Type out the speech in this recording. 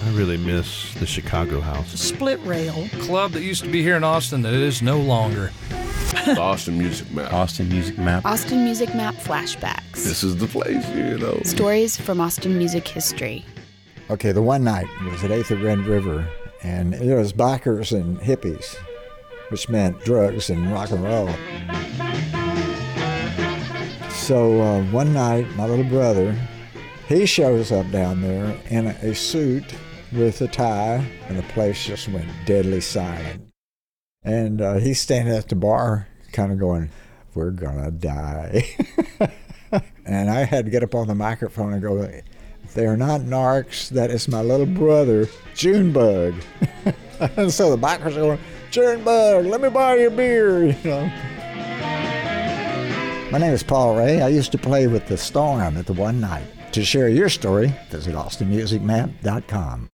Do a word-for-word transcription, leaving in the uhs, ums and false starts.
I really miss the Chicago house. Split Rail. Club that used to be here in Austin that is no longer. The Austin Music Map. Austin Music Map. Austin Music Map flashbacks. This is the place, you know. Stories from Austin music history. Okay, the one night was at eighth and Red River, and it was bikers and hippies, which meant drugs and rock and roll. So uh, one night, my little brother, he shows up down there in a suit with a tie, and the place just went deadly silent. And uh, he's standing at the bar kind of going, "We're gonna die." And I had to get up on the microphone and go, "They're not narcs, that is my little brother, Junebug." And so the bikers are going, "Junebug, let me buy you a beer," you know. My name is Paul Ray. I used to play with the Storm at the One Night. To share your story, visit austin music map dot com.